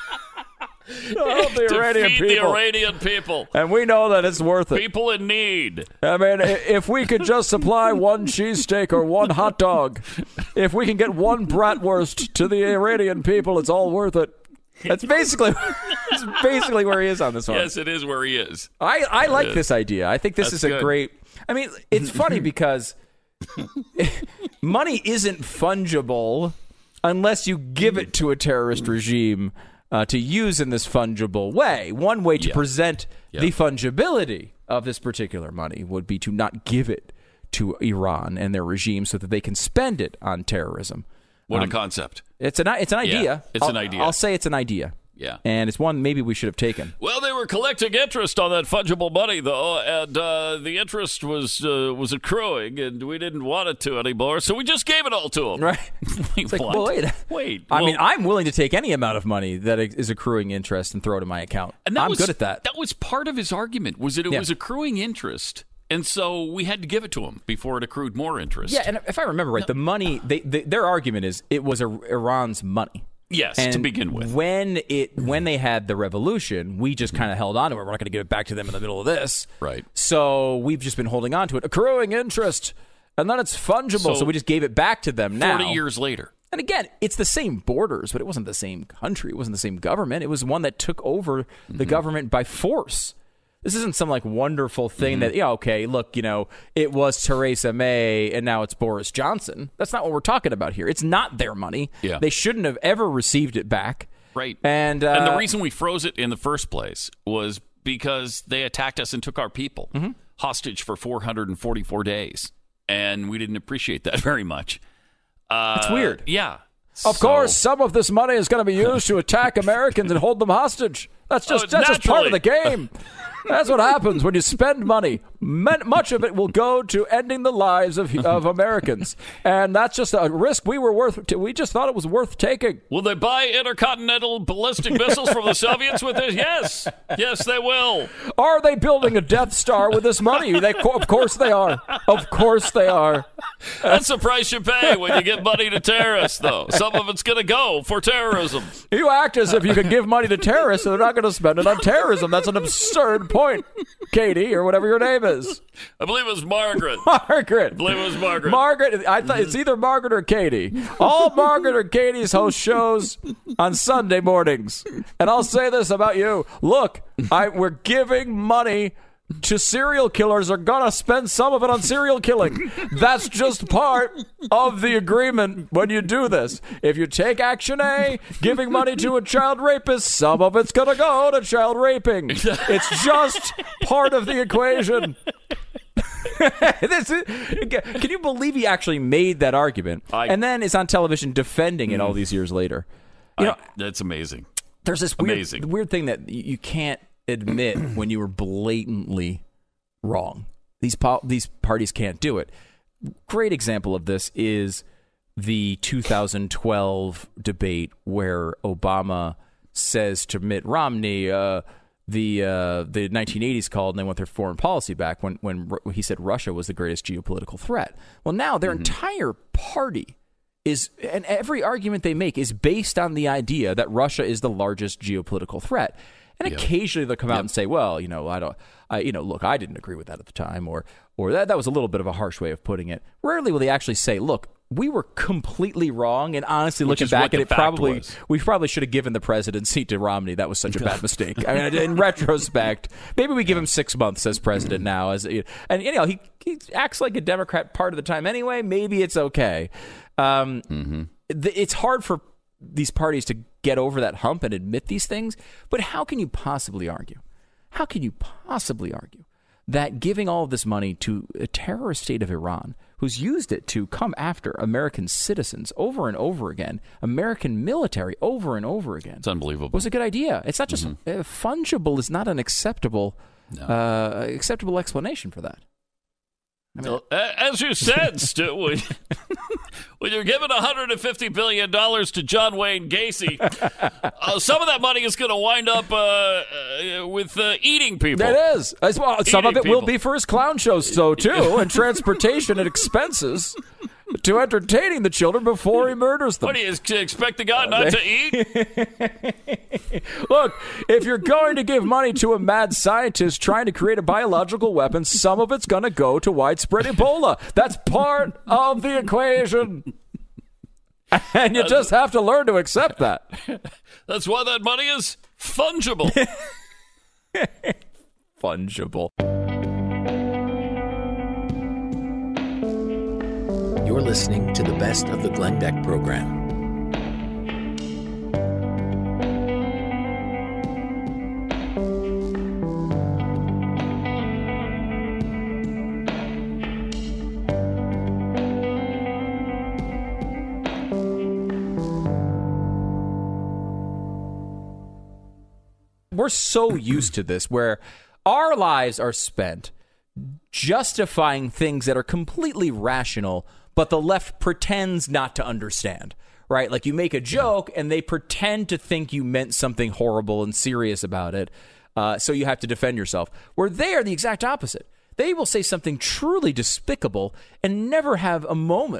S1: to help the
S2: to
S1: Iranian
S2: feed
S1: people.
S2: the Iranian people.
S1: And we know that it's worth it.
S2: People in need.
S1: I mean, if we could just supply one cheesesteak or one hot dog, if we can get one bratwurst to the Iranian people, it's all worth it. That's basically that's basically where he is on this one.
S2: Yes, it is where he is.
S1: I, I like
S2: is.
S1: this idea. I think this
S2: That's
S1: is a
S2: good.
S1: great... I mean, it's funny because money isn't fungible unless you give it to a terrorist regime uh, to use in this fungible way. One way to
S2: yeah.
S1: present
S2: yeah.
S1: the fungibility of this particular money would be to not give it to Iran and their regime so that they can spend it on terrorism.
S2: What
S1: um,
S2: a concept.
S1: It's an it's an idea.
S2: Yeah, it's
S1: I'll,
S2: an idea.
S1: I'll say it's an idea.
S2: Yeah.
S1: And it's one maybe we should have taken.
S2: Well, they were collecting interest on that fungible money, though, and uh, the interest was uh, was accruing, and we didn't want it to anymore, so we just gave it all to them.
S1: Right.
S2: It's
S1: like, well, wait.
S2: Wait.
S1: I
S2: well,
S1: mean, I'm willing to take any amount of money that is accruing interest and throw it in my account.
S2: and that
S1: I'm
S2: was,
S1: good at that.
S2: That was part of his argument, was that it
S1: Yeah.
S2: was accruing interest, and so we had to give it to him before it accrued more interest.
S1: Yeah, and if I remember right, the money, they, they, their argument is it was Iran's money.
S2: Yes,
S1: and
S2: to begin with.
S1: When it when they had the revolution, we just kind of held on to it. We're not going to give it back to them in the middle of this.
S2: Right.
S1: So we've just been holding on to it, accruing interest, and then it's fungible. So,
S2: So
S1: we just gave it back to them now.
S2: forty years later.
S1: And again, it's the same borders, but it wasn't the same country. It wasn't the same government. It was one that took over the
S2: Mm-hmm.
S1: government by force. This isn't some like wonderful thing
S2: Mm-hmm.
S1: that, yeah, okay, look, you know, it was Theresa May and now it's Boris Johnson. That's not what we're talking about here. It's not their money.
S2: Yeah.
S1: They shouldn't have ever received it back.
S2: Right.
S1: And, uh,
S2: and the reason we froze it in the first place was because they attacked us and took our people
S1: Mm-hmm.
S2: hostage for four hundred forty-four days. And we didn't appreciate that very much. Uh,
S1: It's weird.
S2: Yeah.
S1: Of
S2: So-
S1: course, some of this money is going to be used to attack Americans and hold them hostage. That's just
S2: Oh,
S1: that's just part of the
S2: naturally.
S1: game. That's what happens when you spend money. Men- Much of it will go to ending the lives of of Americans, and that's just a risk we were worth. T- we just thought it was worth taking.
S2: Will they buy intercontinental ballistic missiles from the Soviets with this? Yes. Yes, they will.
S1: Are they building a Death Star with this money? They, of course they are. Of course they are.
S2: That's the price you pay when you give money to terrorists, though. Some of it's going to go for terrorism.
S1: You act as if you can give money to terrorists and they're not going to spend it on terrorism. That's an absurd point, Katie, or whatever your name is.
S2: I believe it was Margaret.
S1: Margaret.
S2: I believe it was Margaret.
S1: Margaret. I thought it's either Margaret or Katie. All Margaret or Katie's host shows on Sunday mornings. And I'll say this about you. Look, I, we're giving money to serial killers are going to spend some of it on serial killing. That's just part of the agreement when you do this. If you take action A, giving money to a child rapist, some of it's going to go to child raping. It's just part of the equation. This is, can you believe he actually made that argument
S2: I-
S1: and then is on television defending it all these years later? You know,
S2: I- that's amazing.
S1: there's this weird,
S2: Amazing.
S1: weird thing that you can't admit when you were blatantly wrong. These po- these parties can't do it. Great example of this is the two thousand twelve debate where Obama says to Mitt Romney, uh, the uh, the nineteen eighties called and they want their foreign policy back when, when when he said Russia was the greatest geopolitical threat. Well, now their
S2: Mm-hmm.
S1: entire party is, and every argument they make is based on the idea that Russia is the largest geopolitical threat. And
S2: Yep.
S1: occasionally they'll come out
S2: Yep.
S1: and say, well, you know, I don't, I, you know, look, I didn't agree with that at the time, or, or that, that was a little bit of a harsh way of putting it. Rarely will they actually say, look, we were completely wrong. And honestly,
S2: Which
S1: looking
S2: is what
S1: back
S2: the
S1: at it,
S2: fact
S1: probably,
S2: was.
S1: we probably should have given the presidency to Romney. That was such a bad mistake. I mean, in retrospect, maybe we give him six months as president now. As and you know, he, he acts like a Democrat part of the time anyway. Maybe it's okay. Um,
S2: Mm-hmm.
S1: th- it's hard for these parties to get over that hump and admit these things. But how can you possibly argue? How can you possibly argue that giving all of this money to a terrorist state of Iran, who's used it to come after American citizens over and over again, American military over and over again,
S2: It's unbelievable.
S1: was a good idea? It's not just
S2: Mm-hmm.
S1: uh, fungible is not an acceptable
S2: No.
S1: uh, acceptable explanation for that.
S2: Well, a- as you said, Stu, when, when you're giving one hundred fifty billion dollars to John Wayne Gacy, uh, some of that money is going to wind up uh, uh, with uh, eating people.
S1: That is. As well, some of
S2: Eating
S1: it will
S2: people.
S1: be for his clown shows, so too, and transportation and expenses to entertaining the children before he murders them.
S2: What do you expect the guy not to eat?
S1: Look, if you're going to give money to a mad scientist trying to create a biological weapon, some of it's going to go to widespread Ebola. That's part of the equation. And you just have to learn to accept that.
S2: That's why that money is fungible.
S1: Fungible.
S5: You're listening to the best of the Glenn Beck program.
S1: We're so used to this where our lives are spent justifying things that are completely rational, but the left pretends not to understand, right? Like you make a joke and they pretend to think you meant something horrible and serious about it. Uh, so you have to defend yourself. Where they are the exact opposite. They will say something truly despicable and never have a moment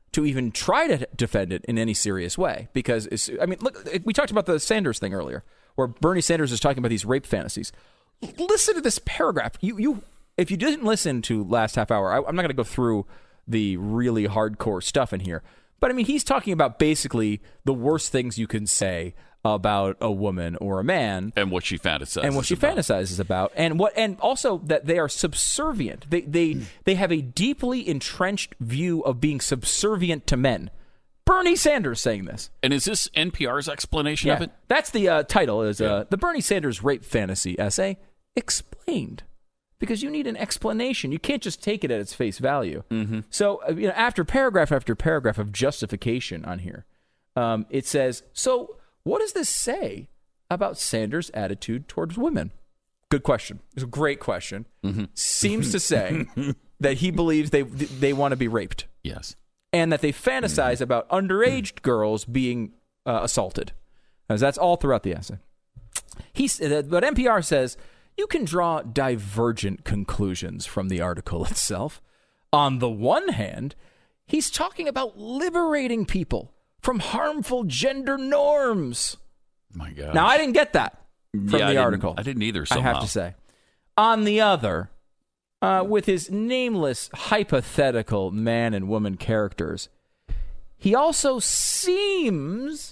S1: to even try to defend it in any serious way. Because, it's, I mean, look, we talked about the Sanders thing earlier, where Bernie Sanders is talking about these rape fantasies. Listen to this paragraph. You, you, if you didn't listen to last half hour, I, I'm not going to go through the really hardcore stuff in here. But, I mean, he's talking about basically the worst things you can say about a woman or a man,
S2: and what she fantasizes
S1: and what she
S2: about.
S1: fantasizes about, and what, and also that they are subservient. They they mm. they have a deeply entrenched view of being subservient to men. Bernie Sanders saying this,
S2: and is this N P R's explanation
S1: yeah,
S2: of it?
S1: That's the uh, title. Is
S2: yeah.
S1: uh, the Bernie Sanders rape fantasy essay explained? Because you need an explanation. You can't just take it at its face value.
S2: Mm-hmm.
S1: So, uh, you know, after paragraph after paragraph of justification on here, um, it says so. What does this say about Sanders' attitude towards women? Good question. It's a great question.
S2: Mm-hmm.
S1: Seems to say that he believes they they want to be raped.
S2: Yes.
S1: And that they fantasize mm-hmm. about underage girls being uh, assaulted. As that's all throughout the essay. He's, uh, but N P R says you can draw divergent conclusions from the article itself. On the one hand, he's talking about liberating people from harmful gender norms.
S2: My God.
S1: Now, I didn't get that from
S2: yeah,
S1: the
S2: I
S1: article.
S2: I didn't either, somehow.
S1: I have to say. On the other, uh, with his nameless hypothetical man and woman characters, he also seems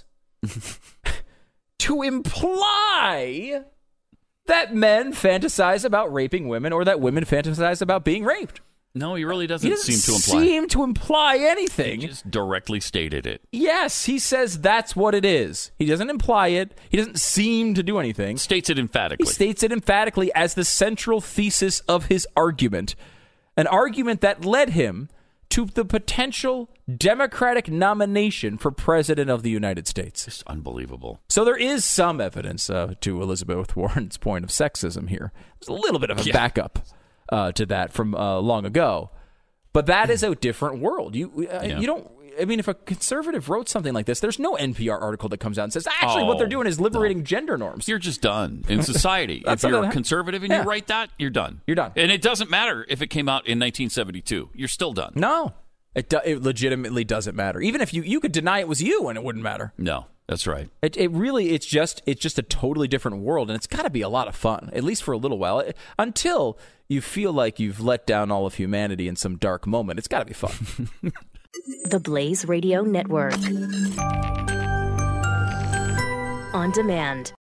S1: to imply that men fantasize about raping women or that women fantasize about being raped.
S2: No, he really doesn't,
S1: he doesn't
S2: seem to imply.
S1: seem to imply anything.
S2: He just directly stated it.
S1: Yes, he says that's what it is. He doesn't imply it. He doesn't seem to do anything.
S2: States it emphatically.
S1: He states it emphatically as the central thesis of his argument, an argument that led him to the potential Democratic nomination for President of the United States.
S2: It's unbelievable.
S1: So there is some evidence uh, to Elizabeth Warren's point of sexism here. There's a little bit of a
S2: yeah.
S1: backup. Uh, to that from uh, long ago, but that is a different world. You uh,
S2: yeah.
S1: you don't. I mean, if a conservative wrote something like this, there's no N P R article that comes out and says, actually,
S2: oh,
S1: what they're doing is liberating
S2: no.
S1: gender norms.
S2: You're just done in society. If you're a conservative and
S1: yeah.
S2: you write that, you're done.
S1: You're done.
S2: And it doesn't matter if it came out in nineteen seventy-two. You're still done.
S1: No, it do- it legitimately doesn't matter. Even if you you could deny it was you and it wouldn't matter.
S2: No, that's right.
S1: It it really it's just it's just a totally different world, and it's got to be a lot of fun, at least for a little while, until you feel like you've let down all of humanity in some dark moment. It's got to be fun.
S8: The Blaze Radio Network. On demand.